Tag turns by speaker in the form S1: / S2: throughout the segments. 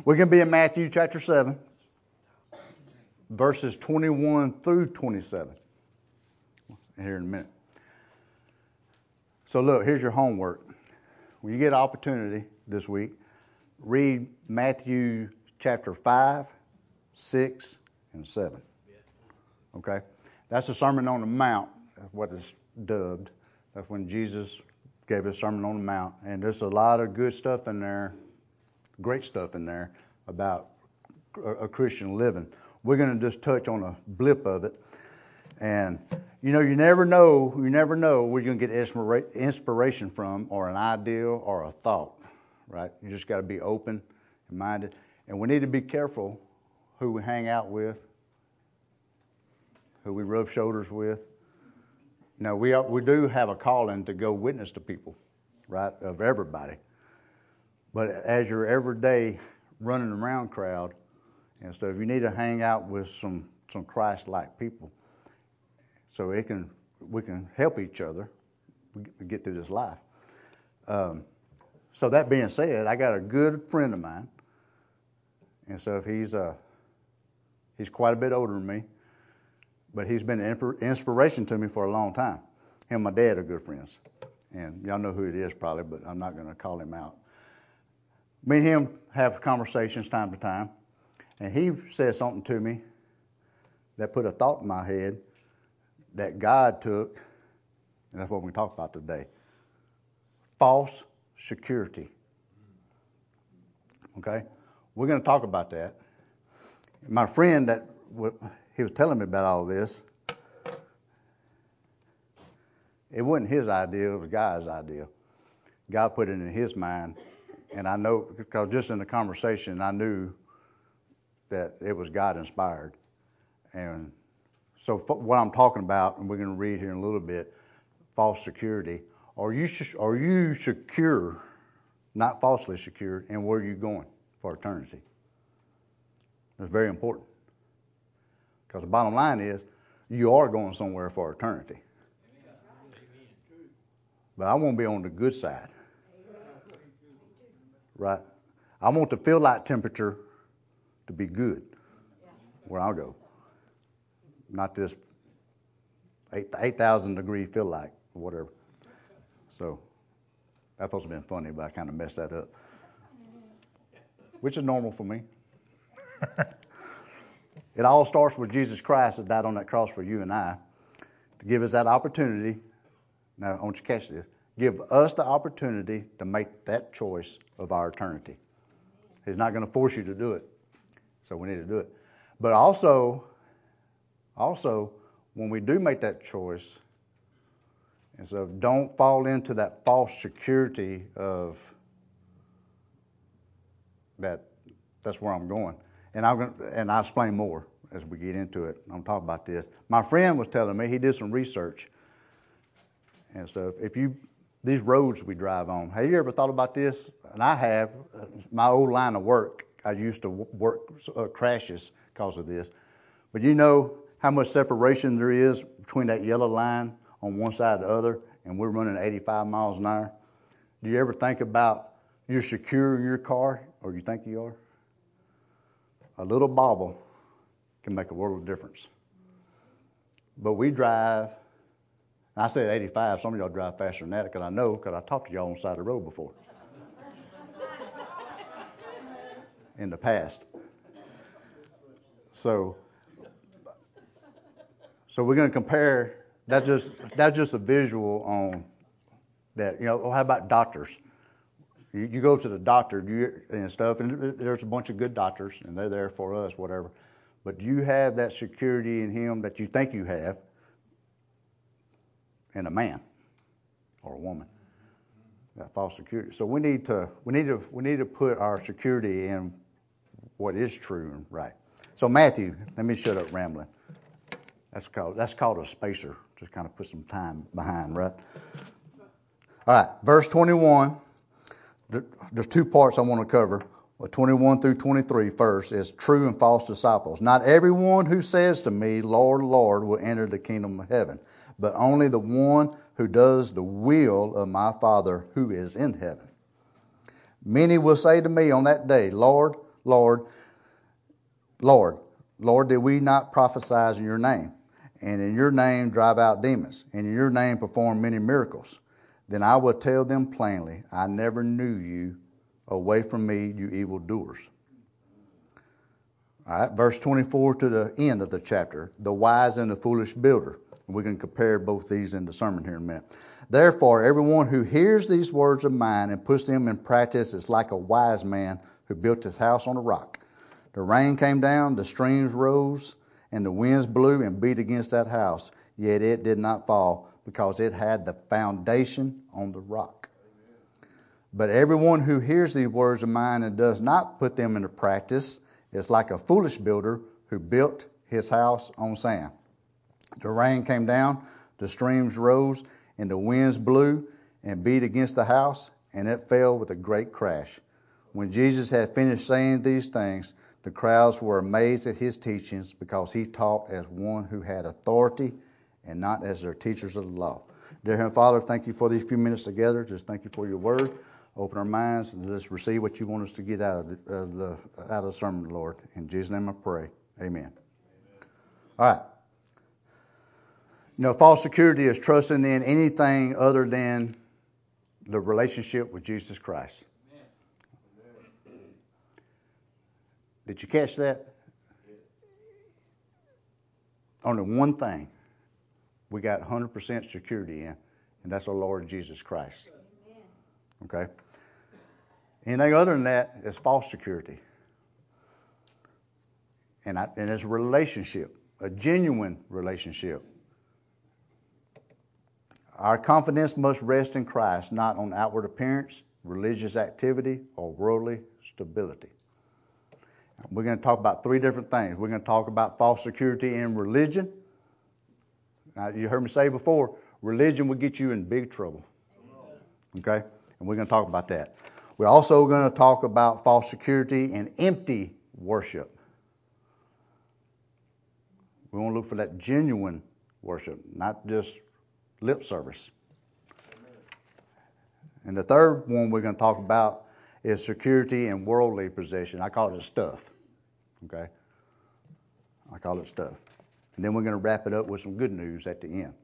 S1: We're going to be in Matthew chapter 7, verses 21 through 27. Here in a minute. So look, here's your homework. When you get an opportunity this week, read Matthew chapter 5, 6, and 7. Okay? That's the Sermon on the Mount, what is dubbed. That's when Jesus gave a Sermon on the Mount. And there's a lot of good stuff in there, great stuff in there about a Christian living. We're going to just touch on a blip of it. And, you never know where you're going to get inspiration from, or an idea or a thought, right? You just got to be open and minded. And we need to be careful who we hang out with, who we rub shoulders with. Now, we do have a calling to go witness to people, right, of everybody. But as your everyday running around crowd and stuff, you need to hang out with some Christ-like people, so we can help each other get through this life. So that being said, I got a good friend of mine, and so he's quite a bit older than me, but he's been an inspiration to me for a long time. Him and my dad are good friends, and y'all know who it is probably, but I'm not going to call him out. Me and him have conversations time to time, and he said something to me that put a thought in my head that God took, and that's what we're going to talk about today. False security. Okay? We're going to talk about that. My friend he was telling me about all this, it wasn't his idea, it was God's idea. God put it in his mind, and I know, because just in the conversation, I knew that it was God inspired. And so what I'm talking about, and we're going to read here in a little bit, false security. Are you secure, not falsely secure, in where you're going for eternity? That's very important. Because the bottom line is, you are going somewhere for eternity. But I want to be on the good side. Right? I want the feel like temperature to be good where I'll go. Not this 8,000 degree feel like, or whatever. So, that's supposed to have been funny, but I kind of messed that up. Which is normal for me. It all starts with Jesus Christ that died on that cross for you and I, to give us that opportunity. Now, I want you to catch this. Give us the opportunity to make that choice of our eternity. He's not going to force you to do it. So we need to do it. But also, when we do make that choice, and so don't fall into that false security of that's where I'm going. And I'll explain more as we get into it. I'm talking about this. My friend was telling me, he did some research and stuff. These roads we drive on, have you ever thought about this? And I have. My old line of work, I used to work crashes because of this. But you know how much separation there is between that yellow line on one side and the other, and we're running 85 miles an hour? Do you ever think about you're secure in your car, or you think you are? A little bobble can make a world of difference. But we drive, I said 85, some of y'all drive faster than that, because I talked to y'all on the side of the road before. In the past. So we're going to compare. That's just a visual on that. How about doctors? You go to the doctor and stuff, and there's a bunch of good doctors, and they're there for us, whatever. But do you have that security in him that you think you have in a man or a woman? That false security. So we need to put our security in what is true and right. So Matthew, let me shut up rambling. That's called a spacer. Just kind of put some time behind, right? All right, verse 21. There's two parts I want to cover. 21 through 23 first is true and false disciples. Not everyone who says to me, Lord, Lord, will enter the kingdom of heaven, but only the one who does the will of my Father who is in heaven. Many will say to me on that day, Lord, Lord, Lord, Lord, did we not prophesy in your name? And in your name drive out demons, and in your name perform many miracles? Then I will tell them plainly, I never knew you. Away from me, you evildoers. All right, verse 24 to the end of the chapter, the wise and the foolish builder. We can compare both these in the sermon here in a minute. Therefore, everyone who hears these words of mine and puts them in practice is like a wise man who built his house on a rock. The rain came down, the streams rose, and the winds blew and beat against that house. Yet it did not fall, because it had the foundation on the rock. But everyone who hears these words of mine and does not put them into practice is like a foolish builder who built his house on sand. The rain came down, the streams rose, and the winds blew and beat against the house, and it fell with a great crash. When Jesus had finished saying these things, the crowds were amazed at his teachings, because he taught as one who had authority and not as their teachers of the law. Dear Heavenly Father, thank you for these few minutes together. Just thank you for your word. Open our minds and just receive what you want us to get out of the sermon, Lord. In Jesus' name I pray. Amen. All right. You know, false security is trusting in anything other than the relationship with Jesus Christ. Did you catch that? Only one thing we got 100% security in, and that's our Lord Jesus Christ. Okay? Anything other than that is false security. And it's a relationship, a genuine relationship. Our confidence must rest in Christ, not on outward appearance, religious activity, or worldly stability. We're going to talk about three different things. We're going to talk about false security in religion. Now, you heard me say before, religion will get you in big trouble. Okay? And we're going to talk about that. We're also going to talk about false security in empty worship. We want to look for that genuine worship, not just lip service. And the third one we're going to talk about is security in worldly possession. I call it stuff. Okay? I call it stuff. And then we're going to wrap it up with some good news at the end.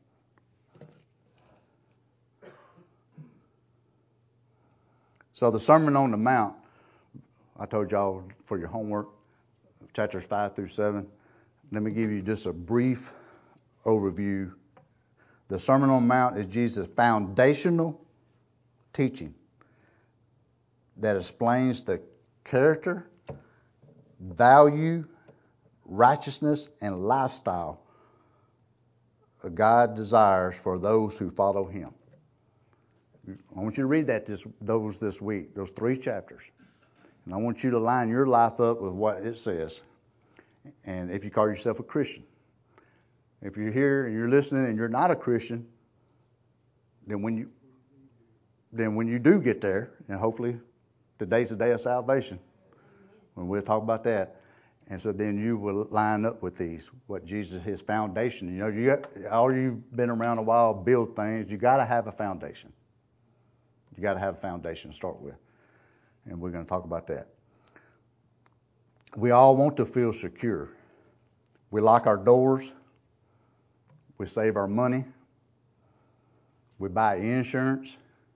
S1: So the Sermon on the Mount, I told y'all for your homework, chapters 5 through 7. Let me give you just a brief overview. The Sermon on the Mount is Jesus' foundational teaching that explains the character, value, righteousness, and lifestyle God desires for those who follow Him. I want you to read those this week, those 3 chapters. And I want you to line your life up with what it says. And if you call yourself a Christian. If you're here and you're listening and you're not a Christian, then when you do get there, and hopefully today's the day of salvation, when we'll talk about that. And so then you will line up with these, what Jesus, His foundation. You know, all you've been around a while, build things. You got to have a foundation. You got to have a foundation to start with. And we're going to talk about that. We all want to feel secure. We lock our doors. We save our money. We buy insurance.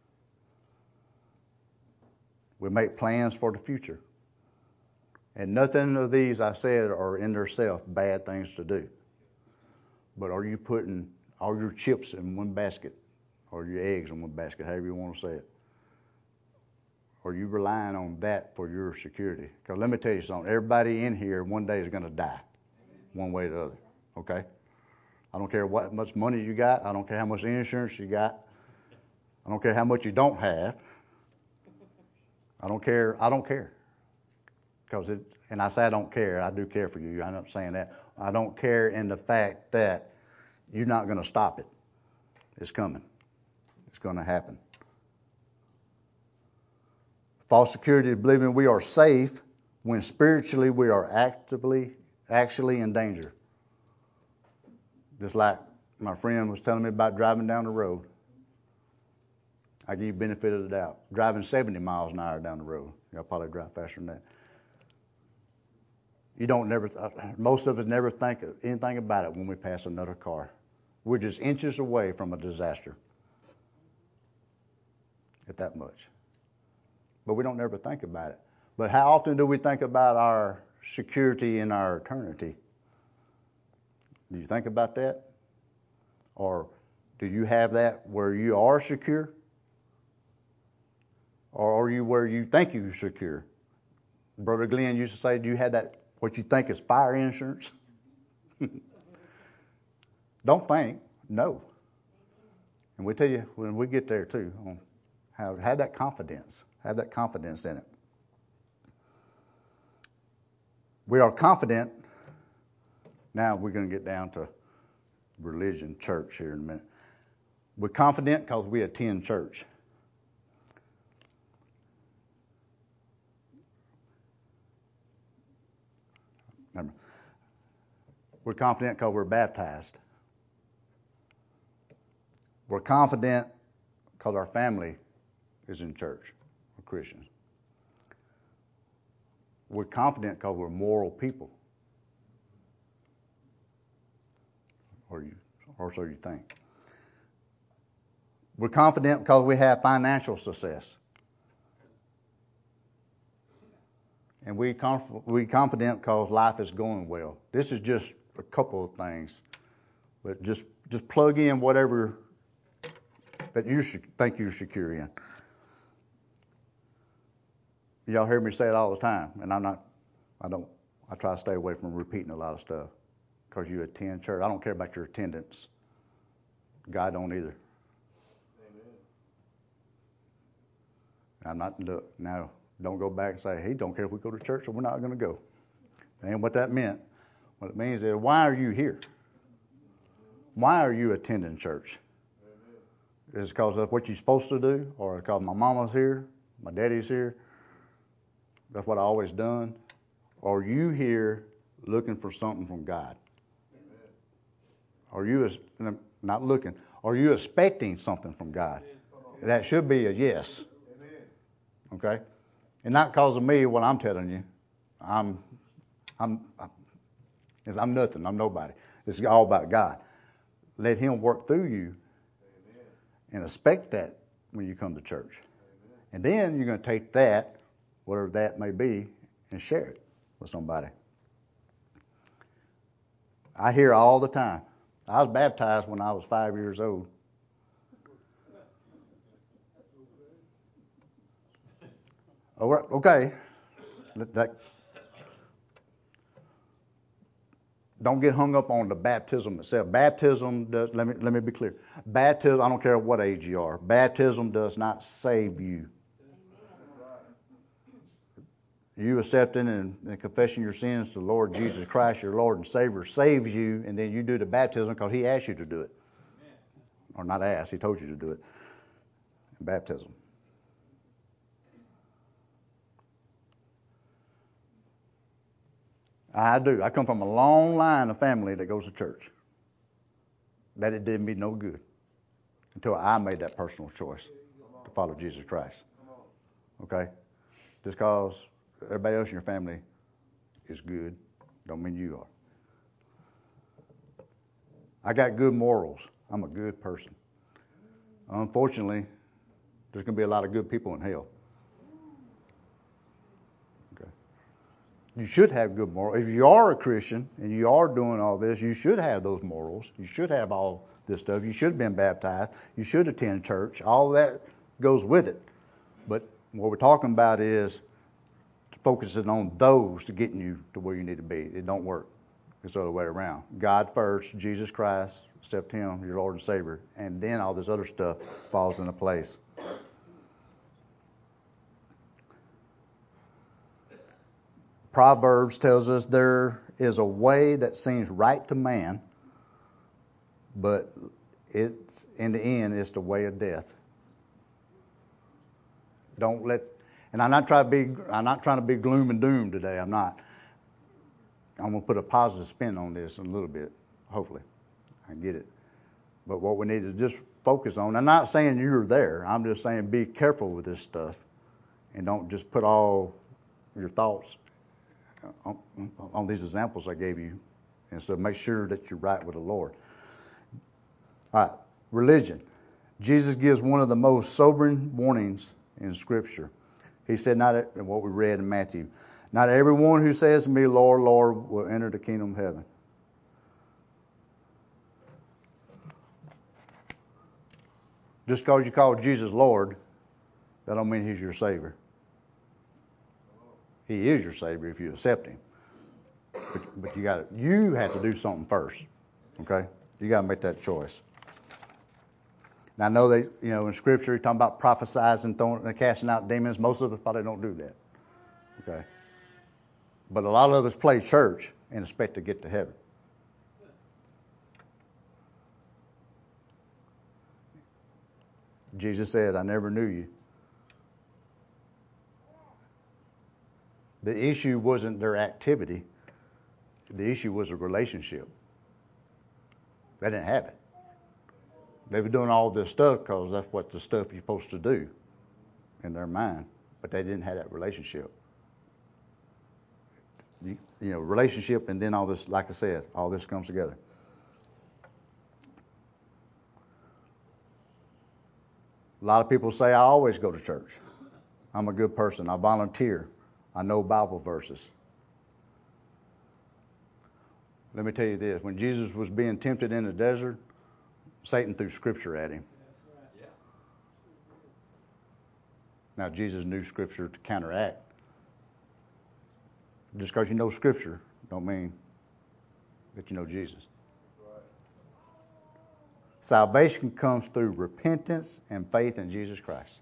S1: We make plans for the future. And nothing of these I said are in themselves bad things to do. But are you putting all your chips in one basket, or your eggs in one basket, however you want to say it? Are you relying on that for your security? Because let me tell you something. Everybody in here one day is going to die, one way or the other. Okay? I don't care what much money you got. I don't care how much insurance you got. I don't care how much you don't have. I don't care. And I say I don't care. I do care for you. I'm not saying that. I don't care in the fact that you're not going to stop it. It's coming. It's going to happen. False security is believing we are safe when spiritually we are actually in danger. Just like my friend was telling me about driving down the road. I give you benefit of the doubt. Driving 70 miles an hour down the road. Y'all probably drive faster than that. Most of us never think anything about it when we pass another car. We're just inches away from a disaster. At that much. But we don't ever think about it. But how often do we think about our security in our eternity? Do you think about that? Or do you have that where you are secure? Or are you where you think you're secure? Brother Glenn used to say, do you have that, what you think is fire insurance? Don't think, know. And we tell you when we get there too, have that confidence. Have that confidence in it. We are confident. Now we're going to get down to religion, church here in a minute. We're confident because we attend church. Remember, we're confident because we're baptized. We're confident because our family is in church. We're Christians. We're confident because we're moral people. Or so you think. We're confident because we have financial success. And we're confident because life is going well. This is just a couple of things. But just plug in whatever that you think you're secure in. Y'all hear me say it all the time, and I try to stay away from repeating a lot of stuff because you attend church. I don't care about your attendance. God don't either. Amen. Now, don't go back and say, he don't care if we go to church or we're not going to go. That ain't what that meant. What it means is, why are you here? Why are you attending church? Is it because of what you're supposed to do, or because my mama's here, my daddy's here? That's what I always done. Or are you here looking for something from God? Are you not looking? Are you expecting something from God? That should be a yes. Okay, and not because of me. What I'm telling you, I'm nothing. I'm nobody. It's all about God. Let Him work through you, and expect that when you come to church. And then you're going to take that, whatever that may be, and share it with somebody. I hear all the time. I was baptized when I was 5 years old. Okay. Don't get hung up on the baptism itself. Baptism does. Let me be clear. Baptism. I don't care what age you are. Baptism does not save you. You accepting and confessing your sins to the Lord Jesus Christ, your Lord and Savior, saves you, and then you do the baptism because He asked you to do it. Or not asked, He told you to do it. In baptism. I do. I come from a long line of family that goes to church. That it did me no good until I made that personal choice to follow Jesus Christ. Okay? Just because everybody else in your family is good, don't mean you are. I got good morals. I'm a good person. Unfortunately, there's going to be a lot of good people in hell. Okay. You should have good morals. If you are a Christian and you are doing all this, you should have those morals. You should have all this stuff. You should have been baptized. You should attend church. All that goes with it. But what we're talking about is focusing on those to getting you to where you need to be. It don't work. It's the other way around. God first, Jesus Christ, accept Him, your Lord and Savior, and then all this other stuff falls into place. Proverbs tells us there is a way that seems right to man, but it's, in the end, it's the way of death. And I'm not trying to be gloom and doom today. I'm not. I'm going to put a positive spin on this in a little bit. Hopefully, I get it. But what we need to just focus on, I'm not saying you're there. I'm just saying be careful with this stuff, and don't just put all your thoughts on these examples I gave you, and so make sure that you're right with the Lord. All right, religion. Jesus gives one of the most sobering warnings in Scripture. He said, not what we read in Matthew, not everyone who says to me, Lord, Lord, will enter the kingdom of heaven. Just because you call Jesus Lord, that don't mean He's your Savior. He is your Savior if you accept Him. But you have to do something first. Okay? You got to make that choice. Now I know that, in Scripture, you're talking about prophesying and casting out demons. Most of us probably don't do that. Okay? But a lot of us play church and expect to get to heaven. Jesus says, I never knew you. The issue wasn't their activity. The issue was a relationship. They didn't have it. They were doing all this stuff because that's what the stuff you're supposed to do in their mind, but they didn't have that relationship. Relationship, and then all this, like I said, all this comes together. A lot of people say, I always go to church. I'm a good person. I volunteer. I know Bible verses. Let me tell you this. When Jesus was being tempted in the desert, Satan threw Scripture at him. Now, Jesus knew Scripture to counteract. Just because you know Scripture don't mean that you know Jesus. Salvation comes through repentance and faith in Jesus Christ.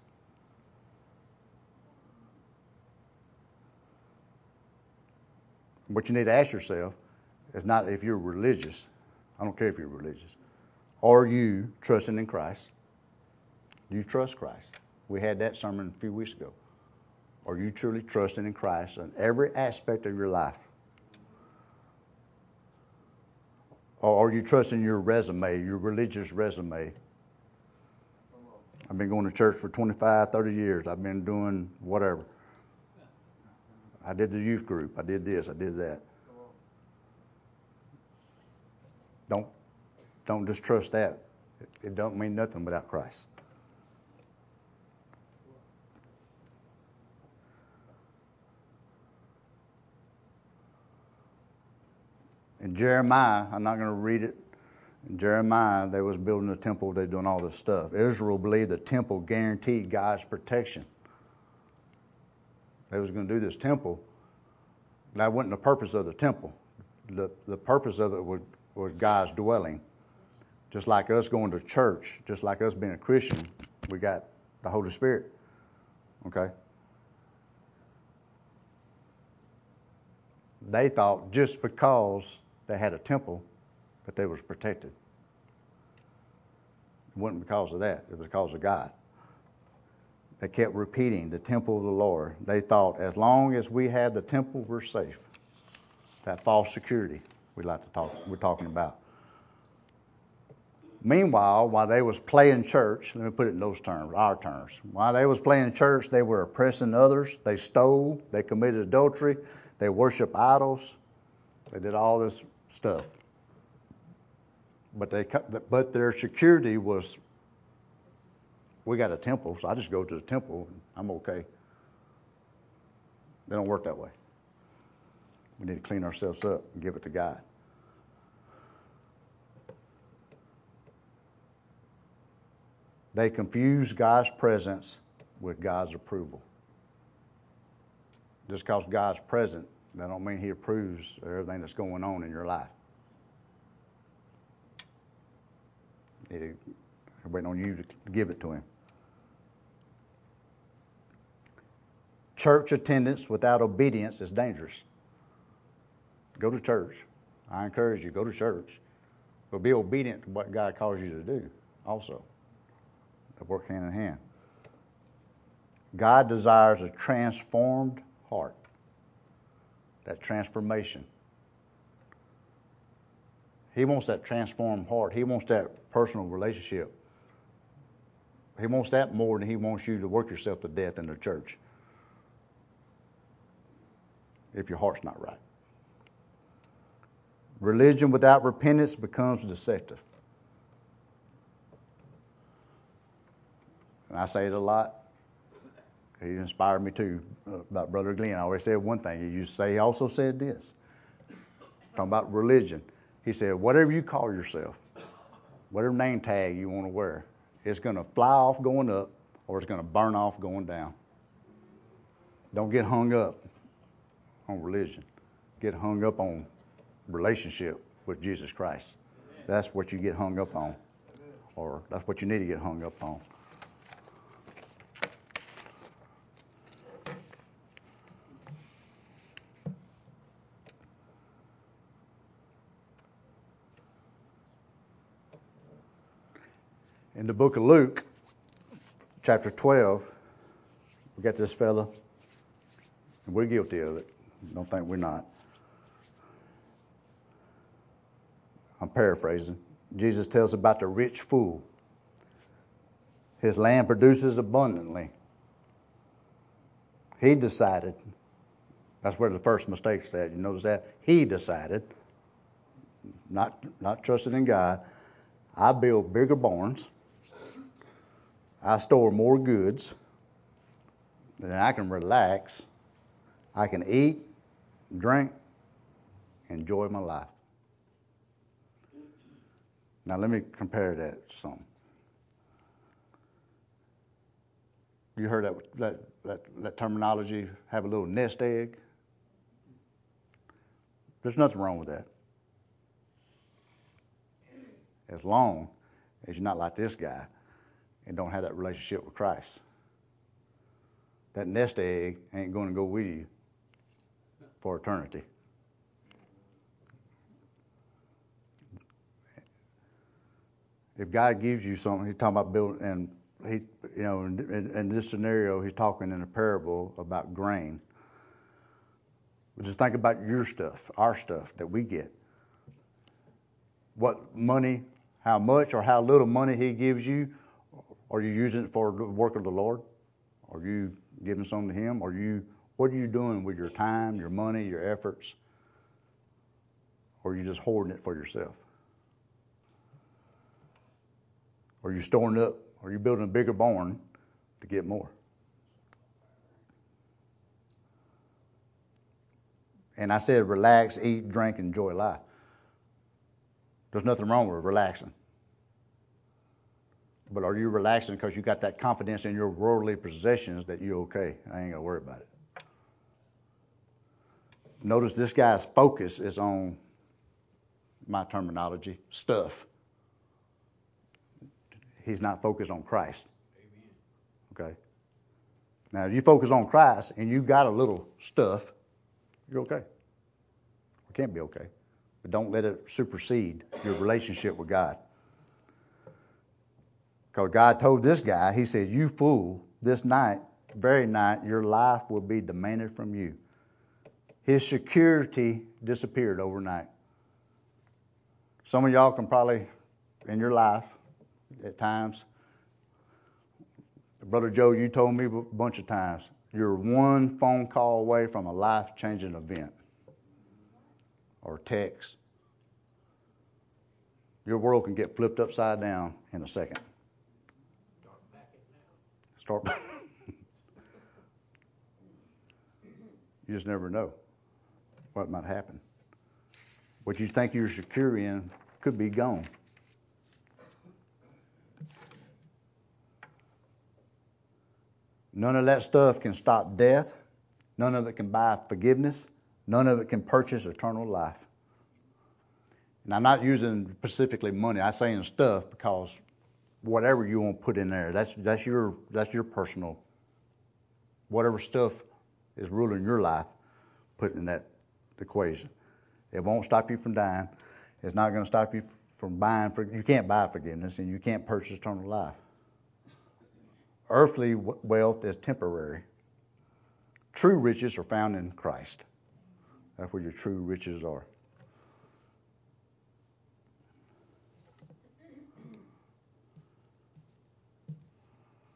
S1: What you need to ask yourself is not if you're religious. I don't care if you're religious. Are you trusting in Christ? Do you trust Christ? We had that sermon a few weeks ago. Are you truly trusting in Christ in every aspect of your life? Or are you trusting your resume, your religious resume? I've been going to church for 25, 30 years. I've been doing whatever. I did the youth group. I did this. I did that. Don't just trust that. It don't mean nothing without Christ. In Jeremiah, I'm not going to read it. In Jeremiah, they was building a temple. They doing all this stuff. Israel believed the temple guaranteed God's protection. They was going to do this temple. That wasn't the purpose of the temple. The purpose of it was God's dwelling. Just like us going to church, just like us being a Christian, we got the Holy Spirit. Okay? They thought just because they had a temple that they was protected. It wasn't because of that. It was because of God. They kept repeating the temple of the Lord. They thought as long as we had the temple, we're safe. That false security we're talking about. Meanwhile, while they was playing church, let me put it in those terms, our terms. While they was playing church, they were oppressing others. They stole. They committed adultery. They worshiped idols. They did all this stuff. But their security was, we got a temple, so I just go to the temple and I'm okay. They don't work that way. We need to clean ourselves up and give it to God. They confuse God's presence with God's approval. Just because God's present, that don't mean He approves of everything that's going on in your life. He's waiting on you to give it to Him. Church attendance without obedience is dangerous. Go to church. I encourage you, go to church. But be obedient to what God calls you to do also. They work hand in hand. God desires a transformed heart. That transformation. He wants that transformed heart. He wants that personal relationship. He wants that more than He wants you to work yourself to death in the church. if your heart's not right. Religion without repentance becomes deceptive. And I say it a lot. He inspired me too about Brother Glenn. I always said one thing. He used to say, he also said this. Talking about religion. He said, whatever you call yourself, whatever name tag you want to wear, it's going to fly off going up or it's going to burn off going down. Don't get hung up on religion. Get hung up on relationship with Jesus Christ. That's what you get hung up on. Or that's what you need to get hung up on. In the book of Luke, chapter 12, we got this fella, and we're guilty of it. Don't think we're not. I'm paraphrasing. Jesus tells about the rich fool. His land produces abundantly. He decided, that's where the first mistake's at. You notice that? He decided, not trusting in God, I build bigger barns. I store more goods. Then I can relax. I can eat, drink, enjoy my life. Now let me compare that to something. You heard that terminology, have a little nest egg? There's nothing wrong with that. As long as you're not like this guy and don't have that relationship with Christ. That nest egg ain't going to go with you for eternity. If God gives you something, he's talking about building, and he, you know, in this scenario, he's talking in a parable about grain. But just think about your stuff, our stuff that we get. What money, how much or how little money he gives you, are you using it for the work of the Lord? Are you giving some to him? What are you doing with your time, your money, your efforts? Or are you just hoarding it for yourself? Are you storing up? Are you building a bigger barn to get more? And I said relax, eat, drink, enjoy life. There's nothing wrong with relaxing. But are you relaxing because you got that confidence in your worldly possessions that you're okay? I ain't got to worry about it. Notice this guy's focus is on, my terminology, stuff. He's not focused on Christ. Okay? Now, if you focus on Christ and you got a little stuff, you're okay. It can't be okay. But don't let it supersede your relationship with God. Because God told this guy, he said, you fool, this night, very night, your life will be demanded from you. His security disappeared overnight. Some of y'all can probably, in your life, at times, Brother Joe, you told me a bunch of times, you're one phone call away from a life-changing event or text. Your world can get flipped upside down in a second. Start. You just never know what might happen. What you think you're secure in could be gone. None of that stuff can stop death. None of it can buy forgiveness. None of it can purchase eternal life. And I'm not using specifically money. I'm saying stuff because whatever you want to put in there, that's your personal. Whatever stuff is ruling your life, put in that equation. It won't stop you from dying. It's not going to stop you from buying. You can't buy forgiveness, and you can't purchase eternal life. Earthly wealth is temporary. True riches are found in Christ. That's where your true riches are.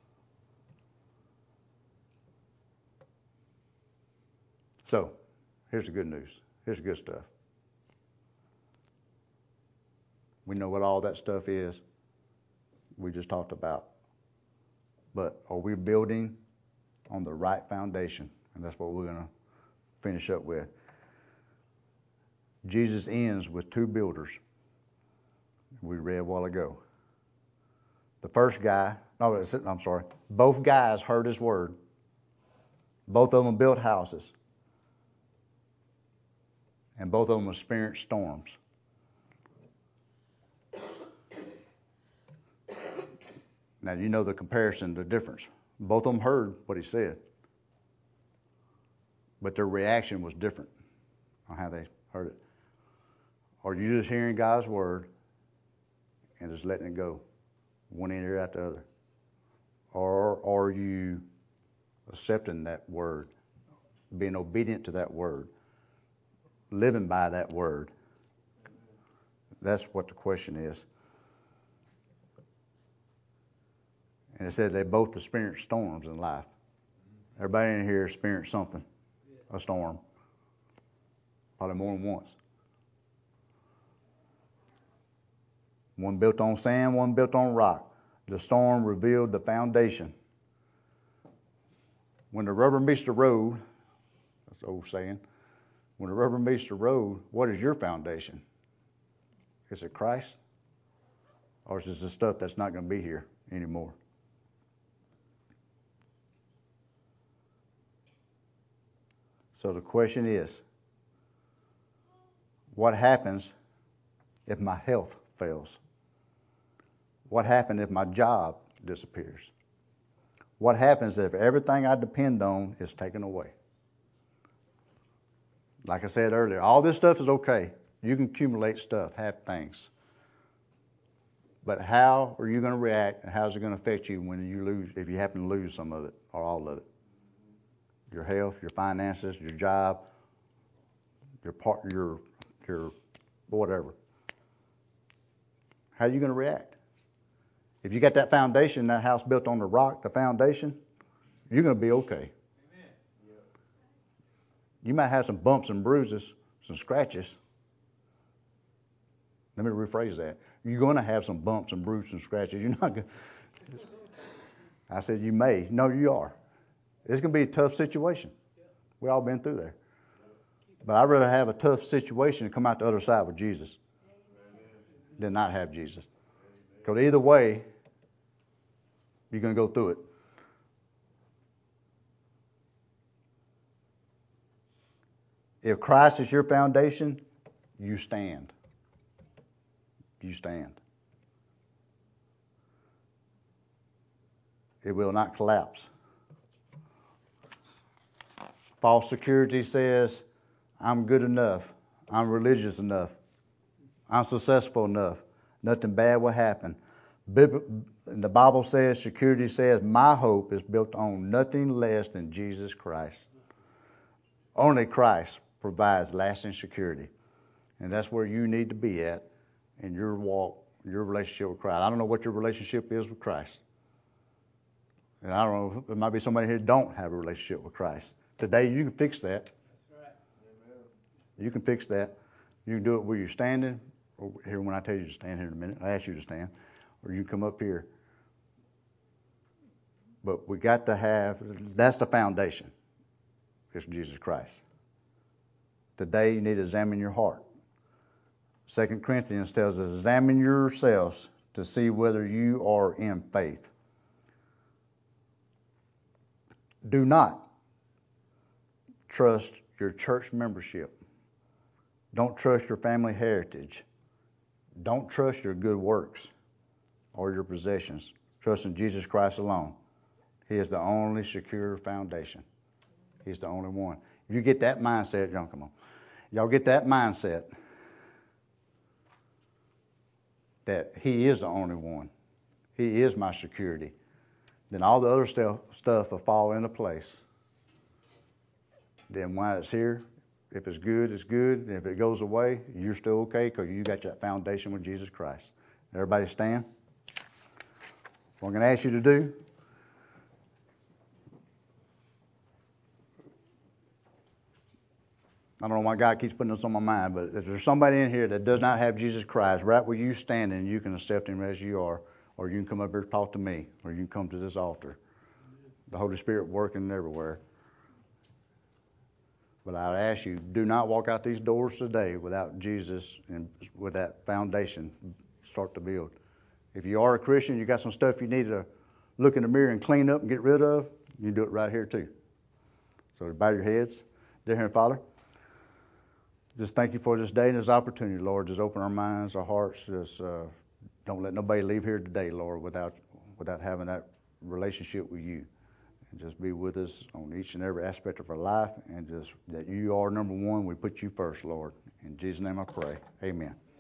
S1: So, Here's the good news. Here's the good stuff. We know what all that stuff is. We just talked about. But are we building on the right foundation? And that's what we're going to finish up with. Jesus ends with two builders we read a while ago. The first guy, both guys heard his word. Both of them built houses. And both of them experienced storms. Now, you know the comparison, the difference. Both of them heard what he said. But their reaction was different on how they heard it. Are you just hearing God's word and just letting it go, one ear out the other? Or are you accepting that word, being obedient to that word, living by that word? That's what the question is. And it said they both experienced storms in life. Everybody in here experienced something, a storm, probably more than once. One built on sand, one built on rock. The storm revealed the foundation. When the rubber meets the road, that's the old saying, when the rubber meets the road, what is your foundation? Is it Christ? Or is it the stuff that's not going to be here anymore? So the question is, what happens if my health fails? What happens if my job disappears? What happens if everything I depend on is taken away? Like I said earlier, all this stuff is okay. You can accumulate stuff, have things. But how are you going to react, and how is it going to affect you when you lose, if you happen to lose some of it or all of it? Your health, your finances, your job, your whatever. How are you going to react? If you got that foundation, that house built on the rock, the foundation, you're going to be okay. Amen. You might have some bumps and bruises, some scratches. Let me rephrase that. You're going to have some bumps and bruises and scratches. You're not going to. I said you may. No, you are. It's going to be a tough situation. We've all been through there. But I'd rather have a tough situation and come out the other side with Jesus than not have Jesus. Because either way, you're going to go through it. If Christ is your foundation, you stand. You stand. It will not collapse. False security says, I'm good enough. I'm religious enough. I'm successful enough. Nothing bad will happen. The Bible says, security says, my hope is built on nothing less than Jesus Christ. Only Christ provides lasting security. And that's where you need to be at in your walk, your relationship with Christ. I don't know what your relationship is with Christ. And I don't know, there might be somebody here who don't have a relationship with Christ. Today, you can fix that. That's right. You can fix that. You can do it where you're standing. Or here, when I tell you to stand here in a minute, I ask you to stand. Or you can come up here. But we got to have, that's the foundation. It's Jesus Christ. Today, you need to examine your heart. 2 Corinthians tells us, examine yourselves to see whether you are in faith. Do not trust your church membership. Don't trust your family heritage. Don't trust your good works or your possessions. Trust in Jesus Christ alone. He is the only secure foundation. He's the only one. If you get that mindset, y'all get that mindset that He is the only one. He is my security. Then all the other stuff will fall into place. Then while it's here, if it's good, it's good. And if it goes away, you're still okay because you got that foundation with Jesus Christ. Everybody stand. What I'm going to ask you to do, I don't know why God keeps putting this on my mind, but if there's somebody in here that does not have Jesus Christ, right where you standing, you can accept him as you are, or you can come up here and talk to me, or you can come to this altar. The Holy Spirit working everywhere. But I'd ask you, do not walk out these doors today without Jesus and with that foundation start to build. If you are a Christian, you got some stuff you need to look in the mirror and clean up and get rid of, you do it right here too. So bow your heads. Dear Heavenly Father, just thank you for this day and this opportunity, Lord. Just open our minds, our hearts. Just don't let nobody leave here today, Lord, without having that relationship with you. And just be with us on each and every aspect of our life. And just that you are number one. We put you first, Lord. In Jesus' name I pray. Amen.